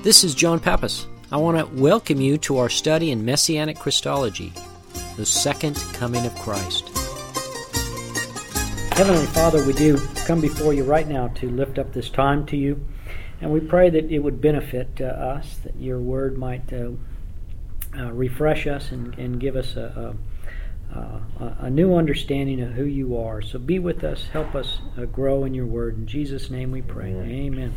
This is John Pappas. I want to welcome you to our study in Messianic Christology, the second coming of Christ. Heavenly Father, we do come before you right now to lift up this time to you, and we pray that it would benefit us, that your word might refresh us and give us a new understanding of who you are. So be with us, help us grow in your word. In Jesus' name we pray. Amen.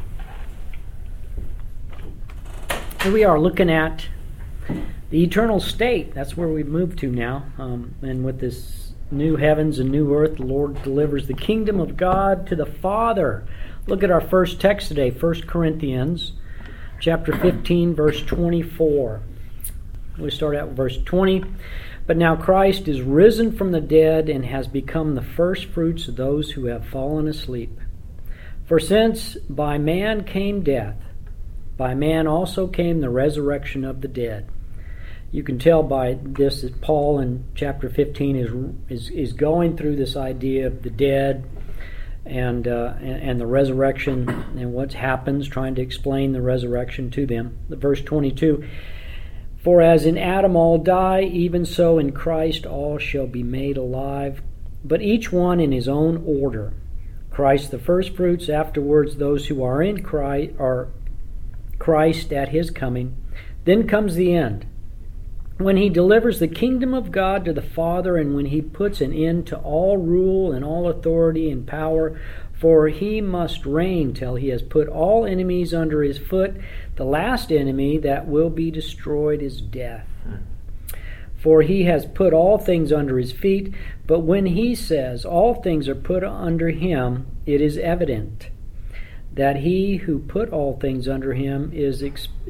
Here we are looking at the eternal state. That's where we've moved to now. And with this new heavens and new earth, the Lord delivers the kingdom of God to the Father. Look at our first text today, 1 Corinthians chapter 15, verse 24. We start out with verse 20. But now Christ is risen from the dead and has become the first fruits of those who have fallen asleep. For since by man came death, by man also came the resurrection of the dead. You can tell by this that Paul in chapter 15 is going through this idea of the dead and the resurrection and what happens, trying to explain the resurrection to them. Verse 22, for as in Adam all die, even so in Christ all shall be made alive, but each one in his own order. Christ the firstfruits, afterwards those who are in Christ at his coming. Then comes the end, when he delivers the kingdom of God to the Father, and when he puts an end to all rule and all authority and power, for he must reign till he has put all enemies under his foot. The last enemy that will be destroyed is death. For he has put all things under his feet. But when he says all things are put under him, it is evident that he who put all things under him is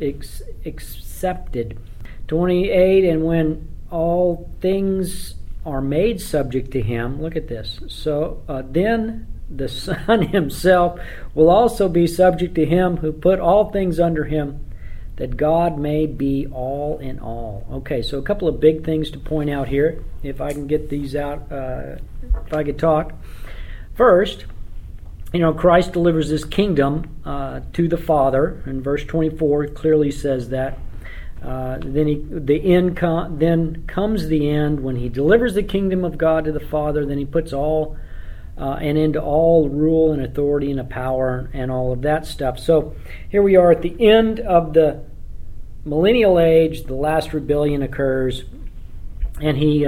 accepted. 28, and when all things are made subject to him, look at this, so then the Son himself will also be subject to him who put all things under him, that God may be all in all. Okay, so a couple of big things to point out here, if I can get these out, if I could talk. First, Christ delivers this kingdom to the Father. In verse 24, it clearly says that. Then comes the end when he delivers the kingdom of God to the Father. Then he puts all and into all rule and authority and power and all of that stuff. So here we are at the end of the millennial age. The last rebellion occurs, and he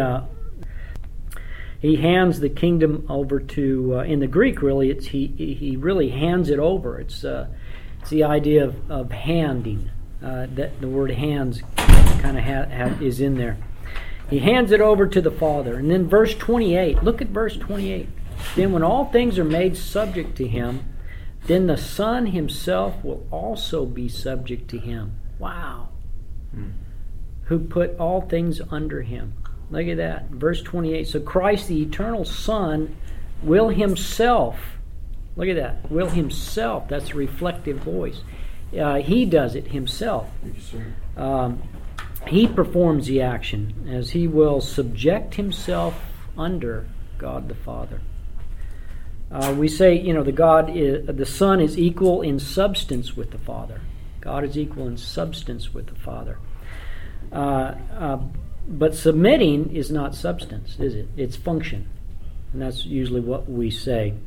hands the kingdom over to, in the Greek really, it's he really hands it over. It's the idea of handing. That the word hands kind of is in there. He hands it over to the Father. And then verse 28, look at verse 28. Then when all things are made subject to him, then the Son himself will also be subject to him. Wow. Who put all things under him. Look at that. Verse 28. So Christ, the eternal Son, will himself, look at that, will himself, that's a reflective voice. He does it himself. He performs the action as he will subject himself under God the Father. We say, the Son is equal in substance with the Father. God is equal in substance with the Father. But submitting is not substance, is it? It's function. And that's usually what we say.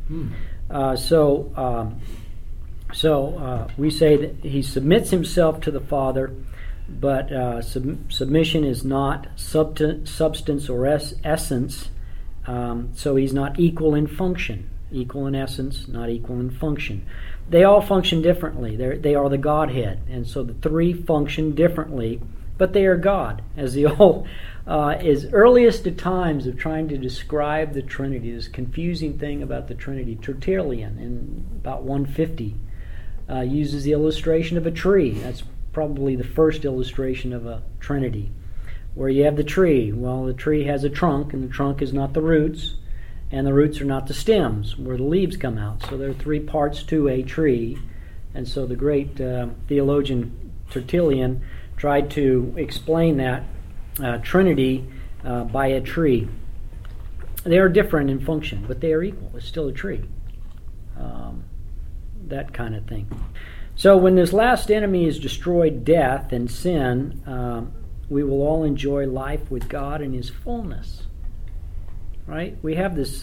So we say that he submits himself to the Father, but submission is not substance or essence, so he's not equal in function. Equal in essence, not equal in function. They all function differently. They are the Godhead, and so the three function differently, but they are God. As the old, as earliest of times of trying to describe the Trinity, this confusing thing about the Trinity, Tertullian in about 150, uses the illustration of a tree. That's probably the first illustration of a Trinity, where you have the tree. Well, the tree has a trunk, and the trunk is not the roots, and the roots are not the stems, where the leaves come out. So there are three parts to a tree, and so the great theologian Tertullian tried to explain that Trinity by a tree. They are different in function, but they are equal. It's still a tree. That kind of thing. So when this last enemy is destroyed, death and sin, we will all enjoy life with God in His fullness. Right? We have this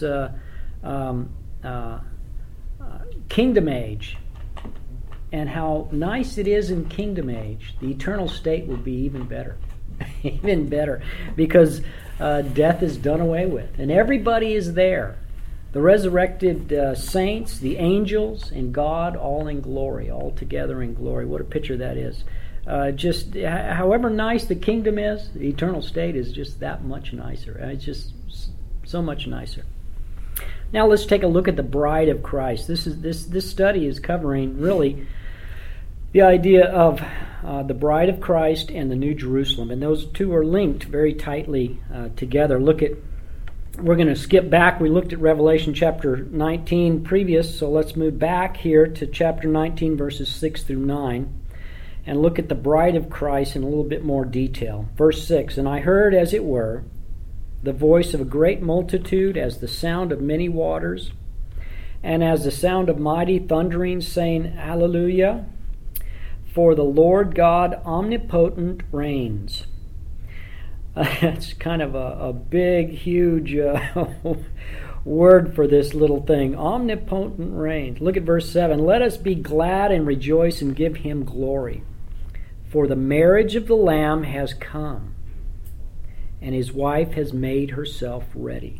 kingdom age, and how nice it is in kingdom age. The eternal state will be even better. Even better, because death is done away with, and everybody is there. The resurrected saints, the angels, and God, all in glory, all together in glory. What a picture that is. Just however nice the kingdom is, the eternal state is just that much nicer. It's just so much nicer. Now let's take a look at the bride of Christ. This study is covering really the idea of the bride of Christ and the New Jerusalem, and those two are linked very tightly together. We're going to skip back. We looked at Revelation chapter 19 previous, so let's move back here to chapter 19, verses 6 through 9, and look at the bride of Christ in a little bit more detail. Verse 6, "And I heard, as it were, the voice of a great multitude, as the sound of many waters, and as the sound of mighty thundering, saying, Alleluia, for the Lord God omnipotent reigns." That's kind of a big, huge word for this little thing. Omnipotent reigns. Look at verse 7. "Let us be glad and rejoice and give Him glory. For the marriage of the Lamb has come, and His wife has made herself ready.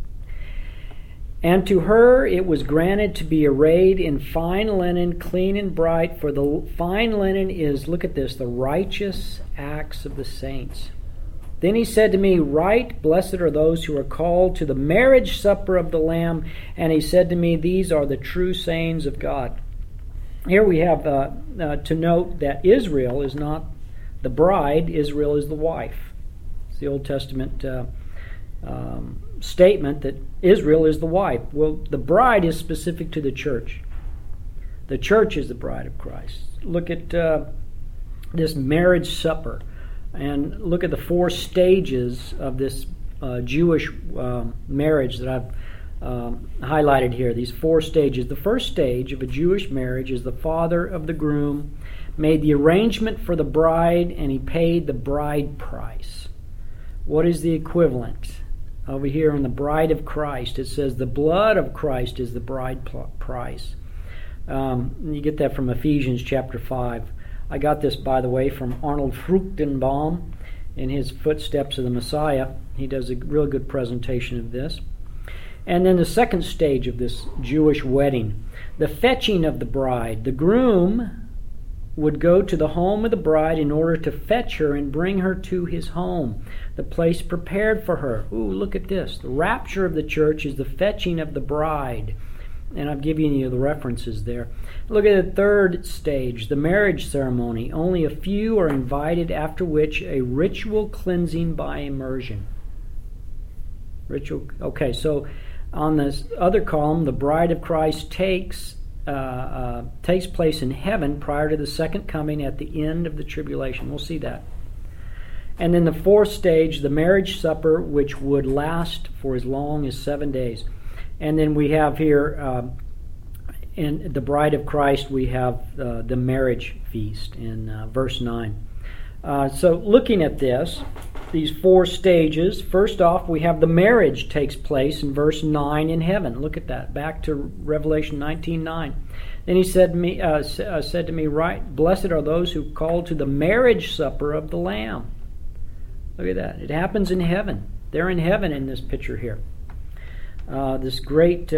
And to her it was granted to be arrayed in fine linen, clean and bright, for the fine linen is," look at this, "the righteous acts of the saints. Then He said to me, Write, blessed are those who are called to the marriage supper of the Lamb. And He said to me, These are the true sayings of God." Here we have to note that Israel is not the bride, Israel is the wife. It's the Old Testament statement that Israel is the wife. Well, the bride is specific to the church. The church is the bride of Christ. Look at this marriage supper, and look at the 4 stages of this Jewish marriage that I've highlighted here. These 4 stages. The first stage of a Jewish marriage is the father of the groom made the arrangement for the bride, and he paid the bride price. What is the equivalent? Over here in the bride of Christ, it says the blood of Christ is the bride price. You get that from Ephesians chapter 5. I got this, by the way, from Arnold Fruchtenbaum in his Footsteps of the Messiah. He does a real good presentation of this. And then the second stage of this Jewish wedding, the fetching of the bride. The groom would go to the home of the bride in order to fetch her and bring her to his home, the place prepared for her. Ooh, look at this. The rapture of the church is the fetching of the bride. And I've given you the references there. Look at the third stage, the marriage ceremony. Only a few are invited, after which a ritual cleansing by immersion. Ritual. Okay, so on this other column, the bride of Christ takes place in heaven prior to the second coming at the end of the tribulation. We'll see that. And then the fourth stage, the marriage supper, which would last for as long as 7 days. And then we have here, in the bride of Christ, we have the marriage feast in verse 9. So looking at this, these 4 stages, first off, we have the marriage takes place in verse 9 in heaven. Look at that. Back to Revelation 19:9. Then he said to me, Right, blessed are those who call to the marriage supper of the Lamb. Look at that. It happens in heaven. They're in heaven in this picture here. This great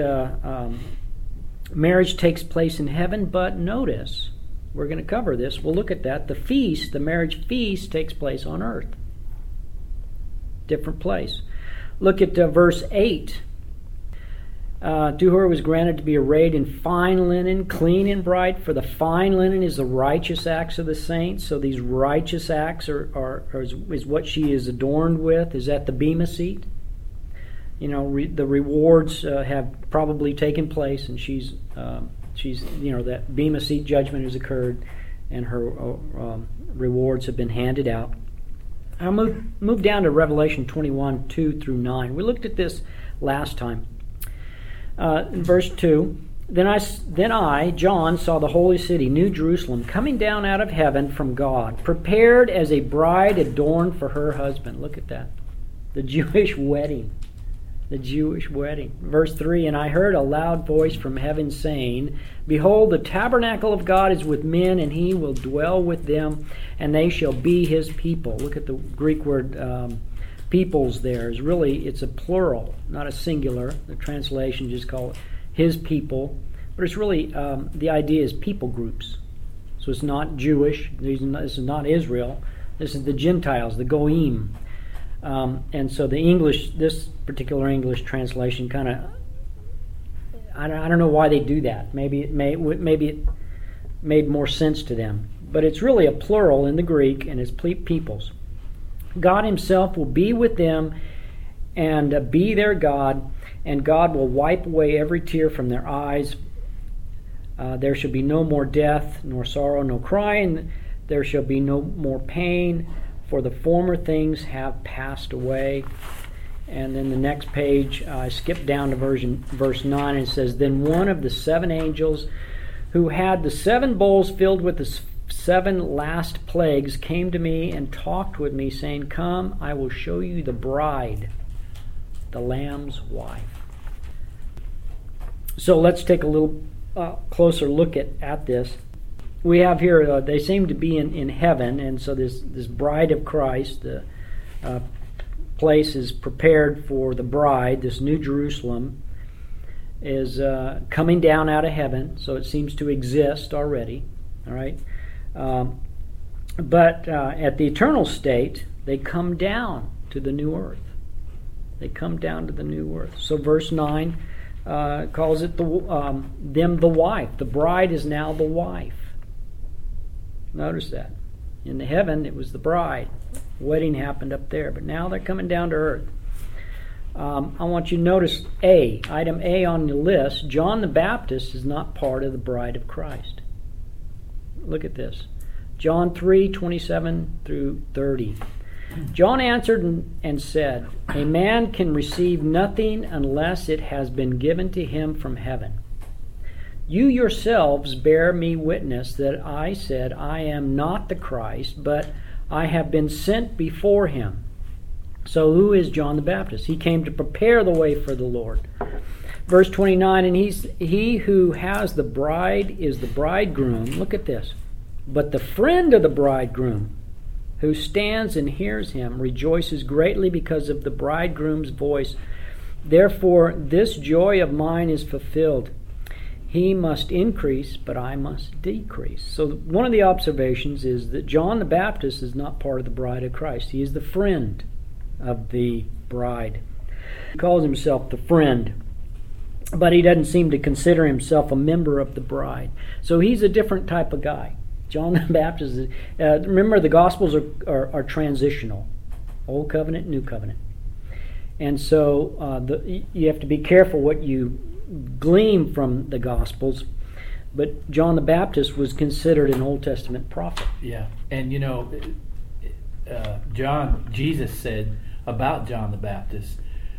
marriage takes place in heaven, but notice, we're going to cover this. We'll look at that. The feast, the marriage feast, takes place on earth. Different place. Look at verse 8. To her was granted to be arrayed in fine linen, clean and bright, for the fine linen is the righteous acts of the saints. So these righteous acts is what she is adorned with. Is at the Bema seat. You know, the rewards have probably taken place, and she's that Bema seat judgment has occurred, and her rewards have been handed out. I'll move down to Revelation 21, 2 through 9. We looked at this last time. In verse 2, Then I, John, saw the holy city, New Jerusalem, coming down out of heaven from God, prepared as a bride adorned for her husband. Look at that. The Jewish wedding. The Jewish wedding. Verse 3, and I heard a loud voice from heaven saying, Behold, the tabernacle of God is with men, and he will dwell with them, and they shall be his people. Look at the Greek word peoples there. It's a plural, not a singular. The translation just call it his people. But it's really, the idea is people groups. So it's not Jewish. This is not Israel. This is the Gentiles, the Goyim. And so this particular English translation kind of, I don't know why they do that. Maybe it made more sense to them. But it's really a plural in the Greek, and it's peoples. God himself will be with them and be their God, and God will wipe away every tear from their eyes. There shall be no more death, nor sorrow, no crying. There shall be no more pain, for the former things have passed away. And then the next page, I skip down to verse 9, and it says, Then one of the 7 angels who had the 7 bowls filled with the 7 last plagues came to me and talked with me, saying, Come, I will show you the bride, the Lamb's wife. So let's take a little closer look at this. We have here, they seem to be in heaven, and so this bride of Christ, the place is prepared for the bride. This New Jerusalem is coming down out of heaven, so it seems to exist already. All right, but at the eternal state, they come down to the new earth. They come down to the new earth. So verse 9 calls it them the wife. The bride is now the wife. Notice that. In the heaven, it was the bride. Wedding happened up there, but now they're coming down to earth. I want you to notice item A on the list. John the Baptist is not part of the bride of Christ. Look at this. John 3:27 through 30. John answered and said, A man can receive nothing unless it has been given to him from heaven. You yourselves bear me witness that I said, I am not the Christ, but I have been sent before him. So who is John the Baptist? He came to prepare the way for the Lord. Verse 29, and he who has the bride is the bridegroom. Look at this. But the friend of the bridegroom, who stands and hears him, rejoices greatly because of the bridegroom's voice. Therefore, this joy of mine is fulfilled. He must increase, but I must decrease. So one of the observations is that John the Baptist is not part of the bride of Christ. He is the friend of the bride. He calls himself the friend, but he doesn't seem to consider himself a member of the bride. So he's a different type of guy. John the Baptist is, remember, the Gospels are transitional. Old Covenant, New Covenant. And so you have to be careful what you glean from the Gospels. But John the Baptist was considered an Old Testament prophet. Yeah, and Jesus said about John the Baptist,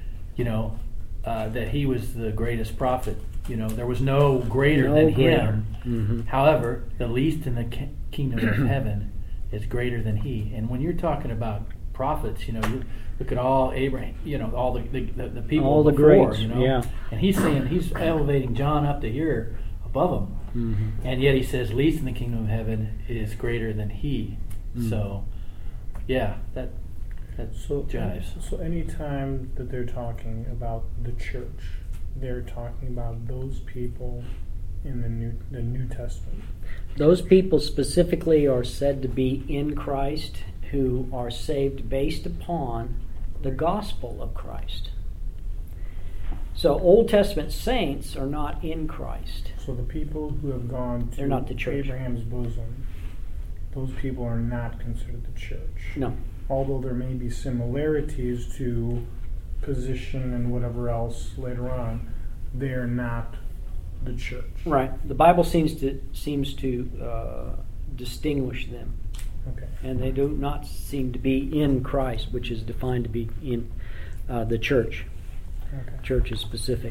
that he was the greatest prophet. There was no greater than him. Mm-hmm. However, the least in the kingdom of heaven is greater than he. And when you're talking about prophets, you look at all Abraham, all the people all the before, greats, yeah. And he's saying, he's elevating John up to here above him. Mm-hmm. And yet he says, least in the kingdom of heaven is greater than he. Mm-hmm. So, yeah, that jives. So anytime that they're talking about the church, they're talking about those people in the New Testament. Those people specifically are said to be in Christ, who are saved based upon the gospel of Christ. So Old Testament saints are not in Christ. So the people who have gone to they're not the church. Abraham's bosom, those people are not considered the church. No. Although there may be similarities to position and whatever else later on, they are not the church. Right. The Bible seems to distinguish them. Okay. And they do not seem to be in Christ, which is defined to be in the church. Okay. Church is specific.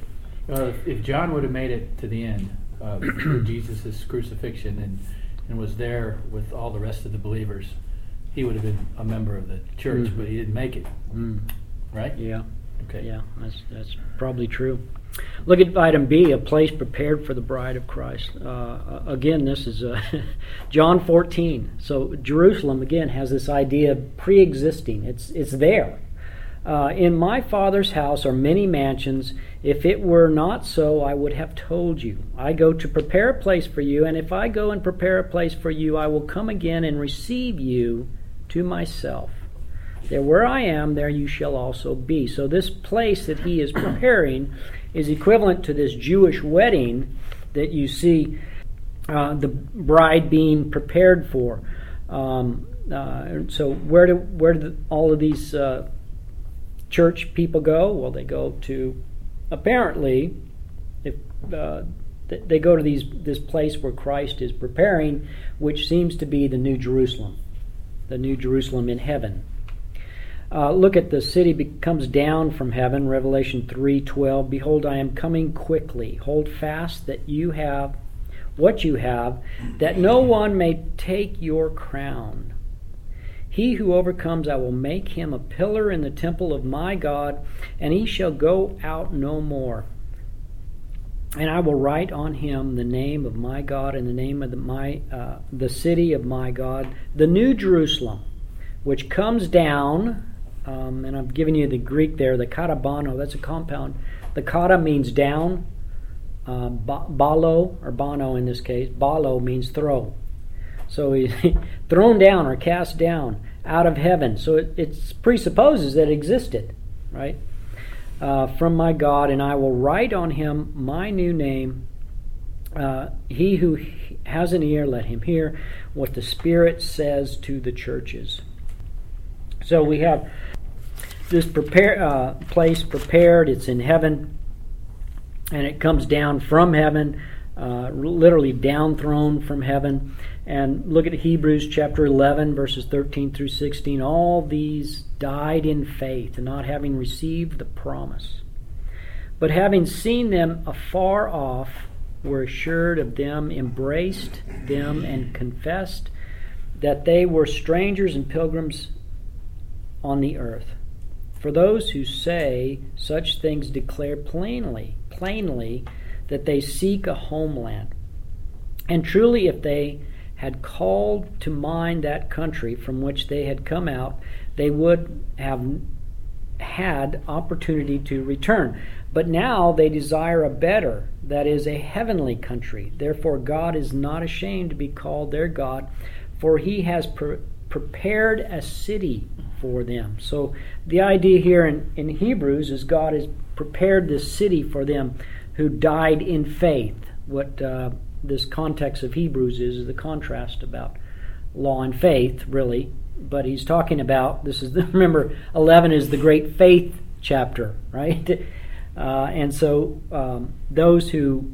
If John would have made it to the end of Jesus' crucifixion and was there with all the rest of the believers, he would have been a member of the church, but he didn't make it. Right? Yeah. Okay. Yeah, that's probably true. Look at item B, a place prepared for the bride of Christ. Again, this is John 14. So Jerusalem, again, has this idea of pre-existing. It's there. In my Father's house are many mansions. If it were not so, I would have told you. I go to prepare a place for you, and if I go and prepare a place for you, I will come again and receive you to myself. That where I am, there you shall also be. So this place that he is preparing is equivalent to this Jewish wedding that you see the bride being prepared for. So where do all of these church people go? Well, they go to, apparently, if they go to this place where Christ is preparing, which seems to be the New Jerusalem in heaven. Look at the city comes down from heaven, Revelation 3:12. Behold, I am coming quickly. Hold fast that you have what you have, that no one may take your crown. He who overcomes, I will make him a pillar in the temple of my God, and he shall go out no more. And I will write on him the name of my God and the name of the city of my God, the New Jerusalem, which comes down. And I'm giving you the Greek there, the katabano, that's a compound. The kata means down, balo, or bano in this case, balo means throw. So he's thrown down or cast down out of heaven. So it presupposes that it existed, right? From my God, and I will write on him my new name. He who has an ear, let him hear what the Spirit says to the churches. So we have this place prepared. It's in heaven, and it comes down from heaven, literally down thrown from heaven. And look at Hebrews chapter 11, verses 13 through 16. All these died in faith, not having received the promise, but having seen them afar off, were assured of them, embraced them, and confessed that they were strangers and pilgrims on the earth. For those who say such things declare plainly that they seek a homeland. And truly, if they had called to mind that country from which they had come out, they would have had opportunity to return. But now they desire a better, that is, a heavenly country. Therefore God is not ashamed to be called their God, for he has prepared a city for them. So the idea here in Hebrews is God has prepared this city for them who died in faith. What this context of Hebrews is the contrast about law and faith, really. But he's talking about, remember, 11 is the great faith chapter, right? And so those who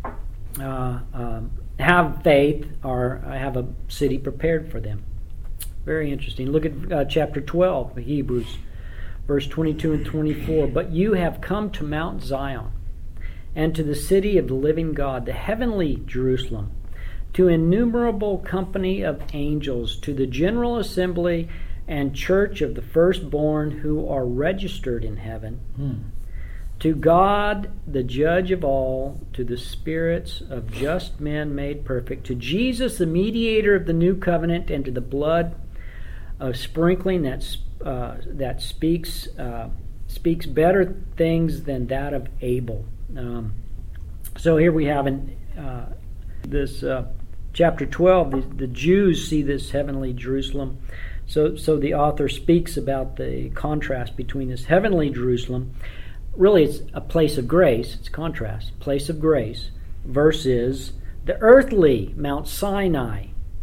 have faith have a city prepared for them. Very interesting. Look at chapter 12 of Hebrews, verse 22 and 24. But you have come to Mount Zion, and to the city of the living God, the heavenly Jerusalem, to innumerable company of angels, to the general assembly and church of the firstborn who are registered in heaven, to God, the judge of all, to the spirits of just men made perfect, to Jesus, the mediator of the new covenant, and to the blood of sprinkling that speaks better things than that of Abel. So here we have in this chapter 12, the Jews see this heavenly Jerusalem. So the author speaks about the contrast between this heavenly Jerusalem. Really, it's a place of grace. It's a contrast. Place of grace versus the earthly Mount Sinai.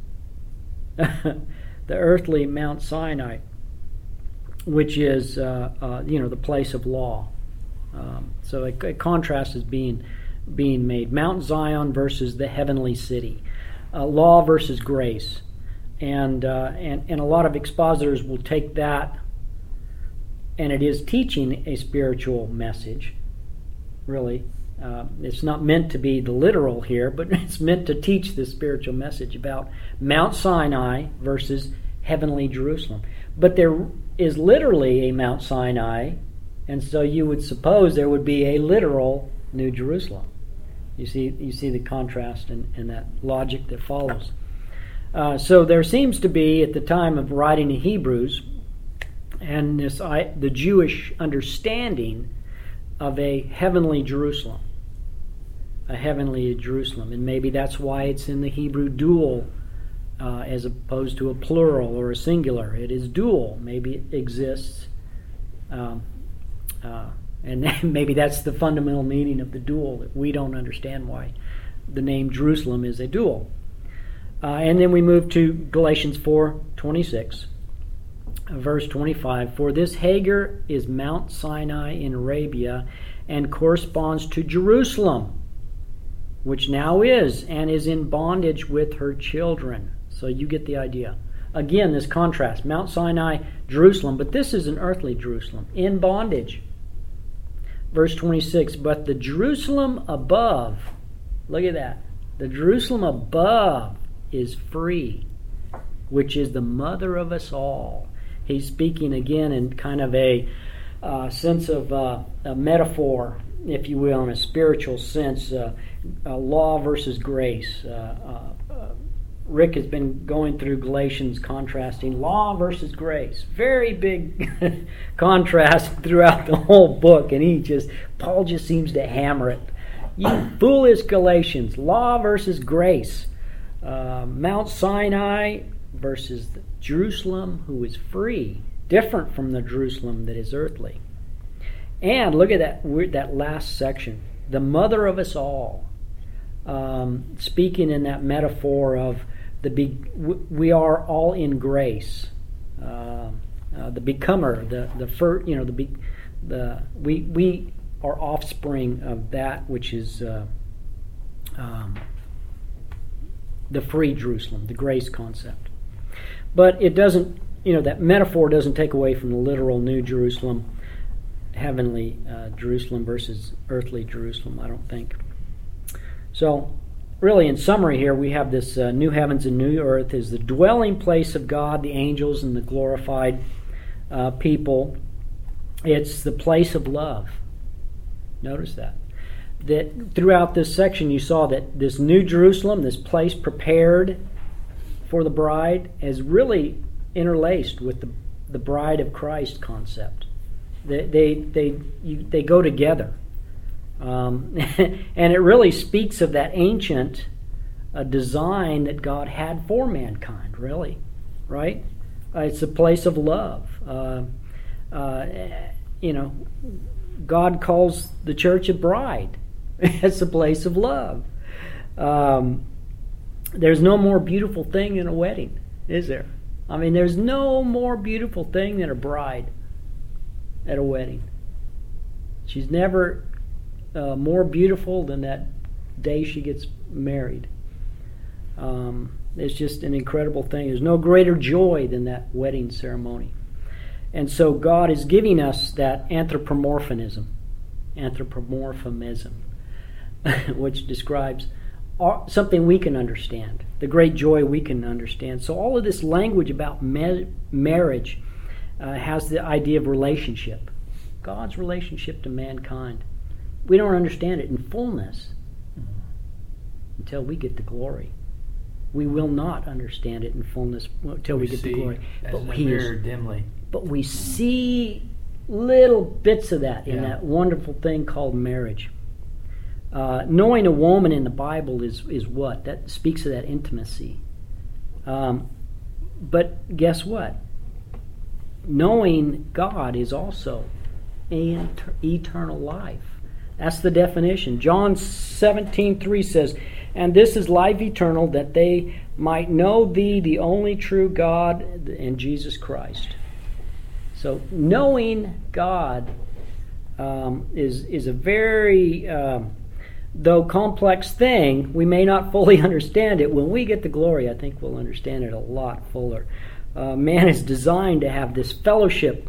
The earthly Mount Sinai, which is the place of law. So a contrast is being made. Mount Zion versus the heavenly city. Law versus grace. And a lot of expositors will take that, and it is teaching a spiritual message, really. It's not meant to be the literal here, but it's meant to teach the spiritual message about Mount Sinai versus heavenly Jerusalem. But there is literally a Mount Sinai, and so you would suppose there would be a literal New Jerusalem. You see the contrast and that logic that follows. So there seems to be, at the time of writing the Hebrews, and the Jewish understanding of a heavenly Jerusalem. A heavenly Jerusalem. And maybe that's why it's in the Hebrew dual as opposed to a plural or a singular. It is dual. Maybe it exists. And maybe that's the fundamental meaning of the dual, that we don't understand why the name Jerusalem is a dual. And then we move to Galatians 4:26, verse 25. For this Hagar is Mount Sinai in Arabia and corresponds to Jerusalem, which now is and is in bondage with her children. So you get the idea. Again, this contrast, Mount Sinai, Jerusalem, but this is an earthly Jerusalem, in bondage. Verse 26, but the Jerusalem above, look at that, the Jerusalem above is free, which is the mother of us all. He's speaking again in kind of a sense of a metaphor, if you will, in a spiritual sense, law versus grace. Rick has been going through Galatians, contrasting law versus grace. Very big contrast throughout the whole book, and Paul just seems to hammer it. You foolish Galatians, law versus grace. Mount Sinai versus Jerusalem, who is free, different from the Jerusalem that is earthly. And look at that last section, the mother of us all. Speaking in that metaphor of we are all in grace. The becomer, we are offspring of that which is the free Jerusalem, the grace concept. But it doesn't, that metaphor doesn't take away from the literal New Jerusalem, heavenly Jerusalem versus earthly Jerusalem, I don't think. So, really, in summary here, we have this new heavens and new earth is the dwelling place of God, the angels, and the glorified people. It's the place of love. Notice that throughout this section you saw that this New Jerusalem, this place prepared for the bride, is really interlaced with the bride of Christ concept. They go together. And it really speaks of that ancient design that God had for mankind, really, right? It's a place of love. God calls the church a bride. It's a place of love. There's no more beautiful thing than a wedding, is there? I mean, there's no more beautiful thing than a bride at a wedding. She's never more beautiful than that day she gets married. It's just an incredible thing. There's no greater joy than that wedding ceremony. And so God is giving us that anthropomorphism, which describes something we can understand, the great joy we can understand. So all of this language about marriage has the idea of relationship, God's relationship to mankind. We don't understand it in fullness until we get to glory. We will not understand it in fullness until we get to glory. Dimly. But we see little bits of that in that wonderful thing called marriage. Knowing a woman in the Bible is what? That speaks of that intimacy. But guess what? Knowing God is also eternal life. That's the definition. John 17:3 says, and this is life eternal, that they might know thee, the only true God, and Jesus Christ. So knowing God is a very, though complex thing. We may not fully understand it. When we get to glory, I think we'll understand it a lot fuller. Man is designed to have this fellowship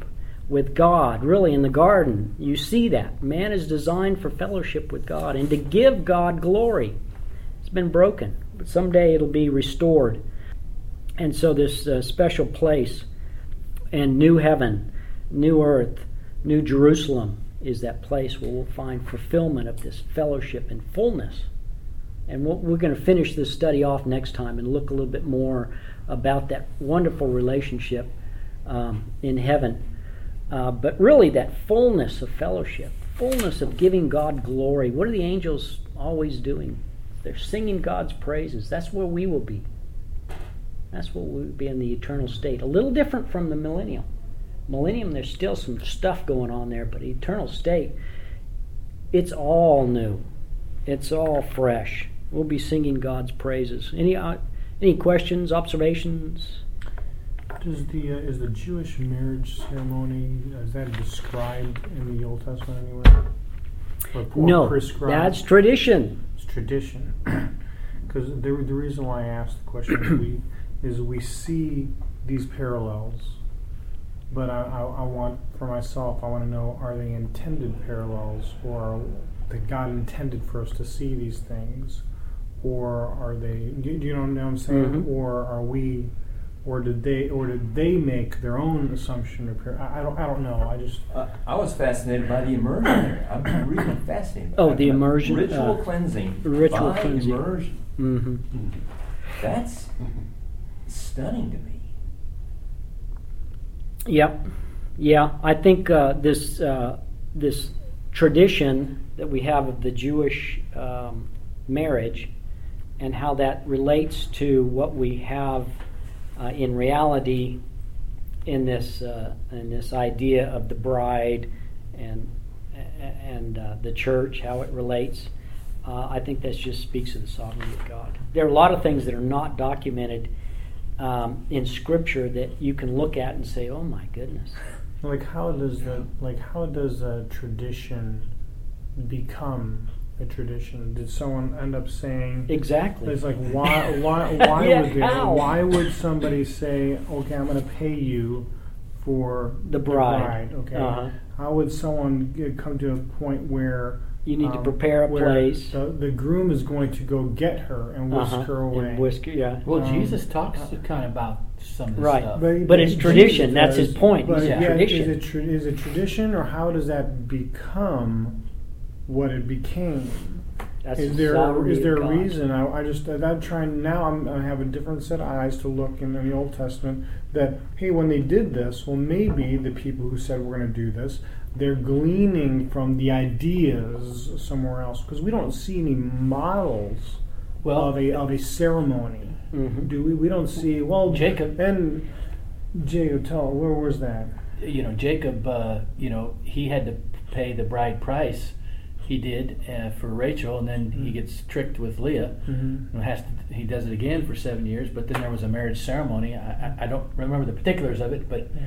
with God. Really, in the garden, you see that. Man is designed for fellowship with God and to give God glory. It's been broken, but someday it'll be restored. And so this special place and new heaven, new earth, new Jerusalem is that place where we'll find fulfillment of this fellowship and fullness. And we're going to finish this study off next time and look a little bit more about that wonderful relationship in heaven. But really that fullness of fellowship, fullness of giving God glory. What are the angels always doing? They're singing God's praises. That's where we will be. That's where we'll be in the eternal state. A little different from the millennium. Millennium, there's still some stuff going on there, but eternal state, it's all new. It's all fresh. We'll be singing God's praises. Any questions, observations? Is the Jewish marriage ceremony, is that described in the Old Testament anywhere? Or No, prescribed? that's tradition. It's tradition. Because the reason why I asked the question is we see these parallels, but I want, for myself, I want to know, are they intended parallels, or that God intended for us to see these things, or are they? Do you know what I'm saying? Mm-hmm. Or are we? Or did they make their own assumption of I don't know. I was fascinated by the immersion there. I'm really fascinated. Oh, the immersion. Ritual cleansing. Ritual by cleansing. Immersion. Mm-hmm. That's stunning to me. Yep. Yeah, I think this tradition that we have of the Jewish marriage and how that relates to what we have in reality in this idea of the bride and the church, how it relates. I think that just speaks of the sovereignty of God. There are a lot of things that are not documented in Scripture that you can look at and say, "Oh my goodness!" How does a tradition become a tradition? Did someone end up saying Exactly? It's like why Yeah, why would somebody say, "Okay, I'm going to pay you for The bride. Okay, Uh-huh. how would someone come to a point where You need to prepare a where place. The groom is going to go get her and whisk her away? And whisk her, yeah. Well, Jesus talks kind of about some of this Right. stuff. But it's tradition. That's his point. But It's yeah. tradition. Is it tradition, or how does that become what it became? That's Is the there sovereignty a of God. reason? I'm trying now. I have a different set of eyes to look in the Old Testament. That hey, when they did this, well, maybe the people who said we're going to do this, they're gleaning from the ideas somewhere else, because we don't see any models of a ceremony, do we? We don't see. Well, Jacob. Tell where was that? Jacob. He had to pay the bride price. He did for Rachel, and then he gets tricked with Leah. Mm-hmm. And he does it again for 7 years. But then there was a marriage ceremony. I don't remember the particulars of it, but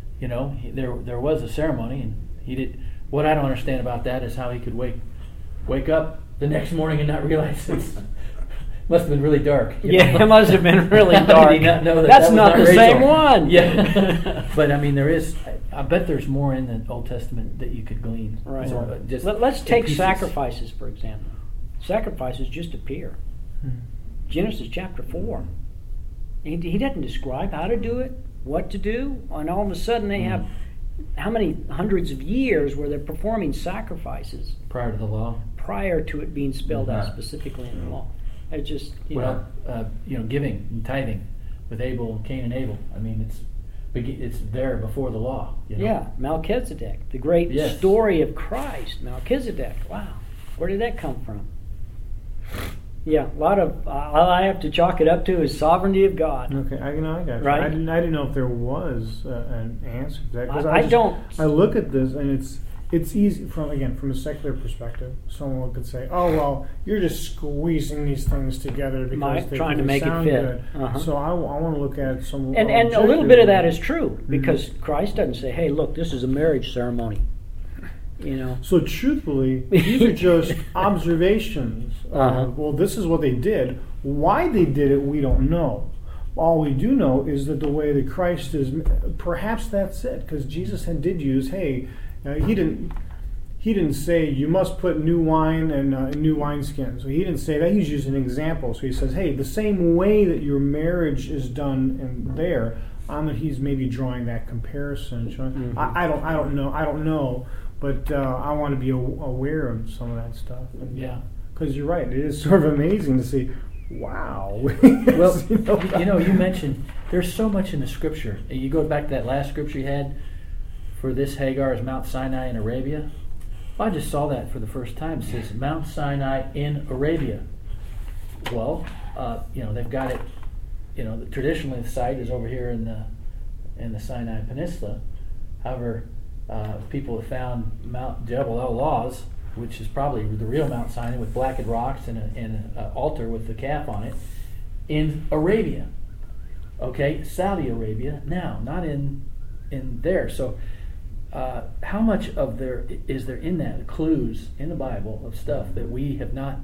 there was a ceremony, and he did. What I don't understand about that is how he could wake up the next morning and not realize it must have been really dark. Yeah, it must have been really dark. Did not know That's that not the Rachel. same one. Yeah, but I mean, there is. I bet there's more in the Old Testament that you could glean. Right. So, just Let's in take pieces. sacrifices, for example. Sacrifices just appear. Genesis chapter 4. He doesn't describe how to do it, what to do, and all of a sudden they have how many hundreds of years where they're performing sacrifices prior to the law, prior to it being spelled out specifically in the law. It's just giving and tithing with Cain and Abel. I mean, it's there before the law. Yeah, Melchizedek, the great story of Christ. Melchizedek, wow, where did that come from? Yeah, a lot of all I have to chalk it up to is sovereignty of God. Okay, I got you. Right? I didn't know if there was an answer to that. 'Cause I look at this, and it's easy from a secular perspective. Someone could say, "Oh well, you're just squeezing these things together because trying to make it sound fit." good." Uh-huh. So I want to look at some And a little bit of that objectively. is true because Christ doesn't say, "Hey, look, this is a marriage ceremony." So truthfully, these are just observations. Uh-huh. Well, this is what they did. Why they did it, we don't know. all we do know is that the way that Christ is, perhaps that's it, because Jesus did use, he didn't say you must put new wine and new wineskin. So he didn't say that. He's using an example. So he says, hey, the same way that your marriage is done in there, he's maybe drawing that comparison. Mm-hmm. I don't know, but I want to be aware of some of that stuff. And, because you're right, it is sort of amazing to see. Wow. Well, you mentioned there's so much in the Scripture. You go back to that last scripture you had. For this Hagar is Mount Sinai in Arabia. Well, I just saw that for the first time. It says Mount Sinai in Arabia. Well, they've got it. Traditionally the site is over here in the Sinai Peninsula. However, people have found Mount Jebel El Lawz, which is probably the real Mount Sinai with blackened rocks and an altar with the calf on it, in Arabia. Okay, Saudi Arabia now, not in there. So. How much of is there in that clues in the Bible of stuff that we've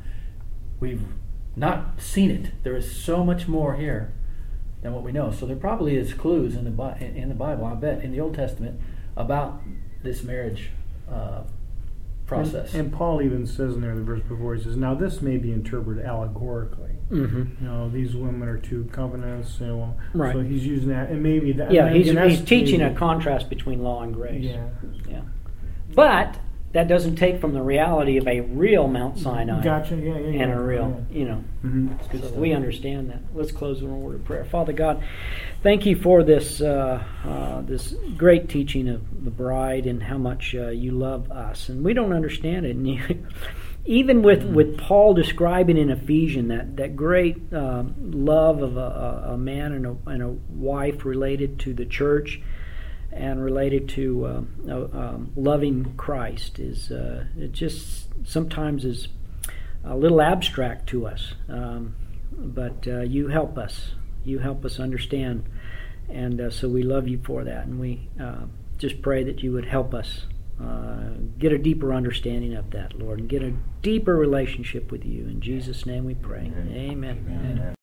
not seen it? There is so much more here than what we know. So there probably is clues in the Bible, I bet, in the Old Testament about this marriage process. And Paul even says in there, the verse before, he says, now this may be interpreted allegorically. Mm-hmm. These women are two covenants. Right. So he's using that, and maybe that. Yeah, he's teaching a contrast between law and grace. Yeah. But that doesn't take from the reality of a real Mount Sinai. Gotcha. Yeah. And a real, Mm-hmm. So we understand that. Let's close with a word of prayer. Father God, thank you for this this great teaching of the bride and how much you love us, and we don't understand it. And even with Paul describing in Ephesians that great love of a man and a wife related to the church and related to loving Christ is it just sometimes is a little abstract to us, but you help us. You help us understand, and so we love you for that, and we just pray that you would help us get a deeper understanding of that, Lord, and get a deeper relationship with you. In Jesus' name we pray. Amen.